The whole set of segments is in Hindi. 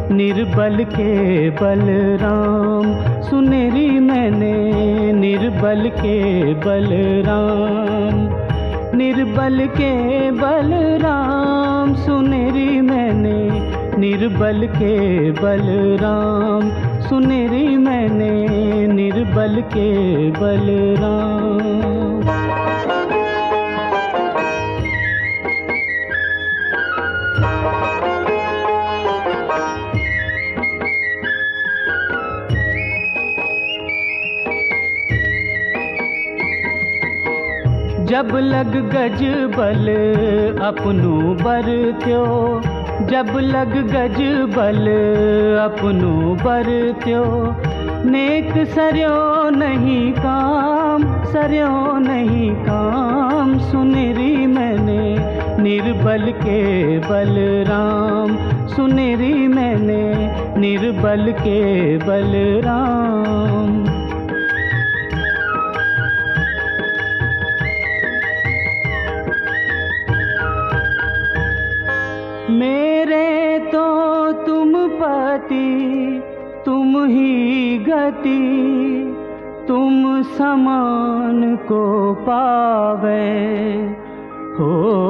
निर्बल के बलराम। सुनेरी मैंने निर्बल के बलराम, निर्बल के बलराम। सुनेरी मैंने निर्बल के बलराम, सुनेरी मैंने निर्बल के बलराम। जब लग गज बल अपनू बरत्यो, जब लग गज बल अपनू बरत्यो। नेक सरयो नहीं काम, सरयो नहीं काम। सुनेरी मैंने निर्बल के बलराम, सुनेरी मैंने निर्बल के बलराम। मेरे तो तुम पति, तुम ही गति, तुम समान को पावे हो।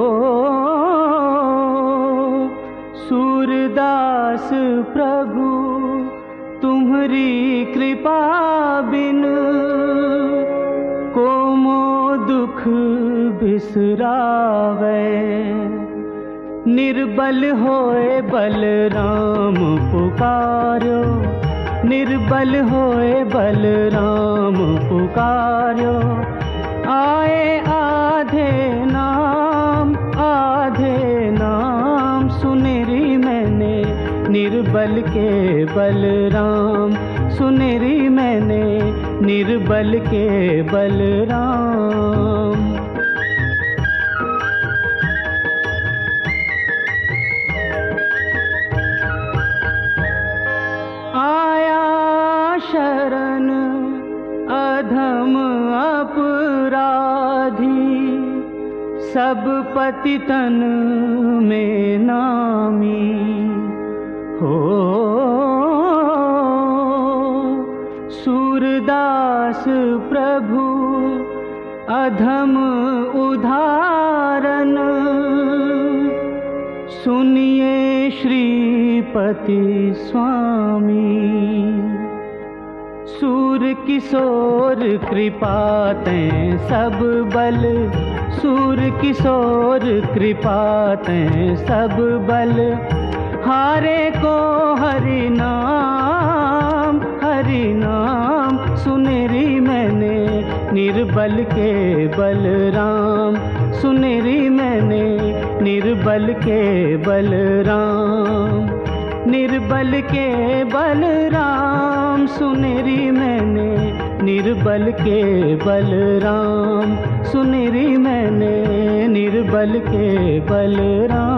सूरदास प्रभु तुम्हारी कृपा बिन, को मो दुख बिसरावे। निर्बल होए बलराम पुकारो, निर्बल होए बलराम पुकारो। आए आधे नाम, आधे नाम। सुनेरी मैंने निर्बल के बलराम, सुनेरी मैंने निर्बल के बलराम। शरण अधम अपराधी, सब पतितन में नामी हो। सूरदास प्रभु अधम उदाहरण, सुनिए श्रीपति स्वामी। सूर किशोर कृपा तें सब बल, सूर किशोर कृपा तें सब बल। हारे को हरि नाम, हरि नाम। सुनेरी मैंने निर्बल के बलराम, सुनेरी मैंने निर्बल के बलराम, निर्बल के बलराम। सुनेरी मैंने निर्बल के बलराम, सुनेरी मैंने निर्बल के बलराम।